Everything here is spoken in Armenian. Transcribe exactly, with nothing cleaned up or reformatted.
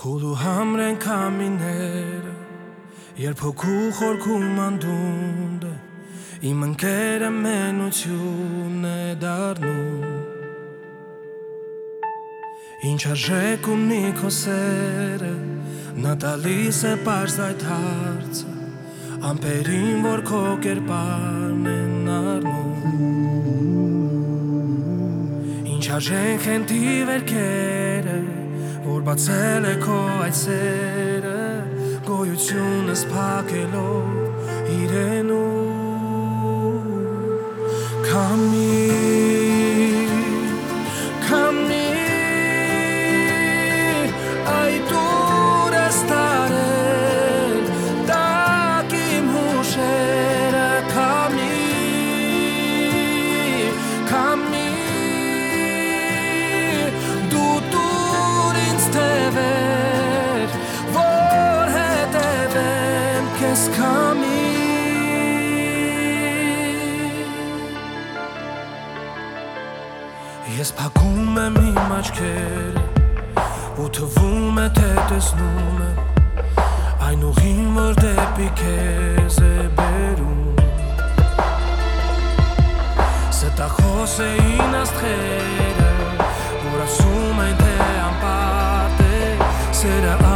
Խուլու համրեն կամիները, երբ հոգու խորքում անդունդ է, իմ ընկերը մենություն է դառնում։ Ինչ արժեք ունի քո սերը, նա տալիս է պարզ այդ հարցը, ամպերին, որ քո կերպարն են առնում։ Ինչ արժենք են թիվերքերը, որ բացել է քո այդ սերը, գոյությունս փակելով իրենու։ Քամի, քամի, այդ ուր ես տարել, տակ իմ հուշերը, քամի, քամի, դու տուր ինձ թևեր, որ հետևեմ քեզ քամի։ Ես փակում եմ իմ աչքերը, ու թվում է թե տեսնում եմ այն ուղին, որ դեպի քեզ է բերում։ Ստախոս էին աստղերը, որ ասում են թե անպարտ է սերը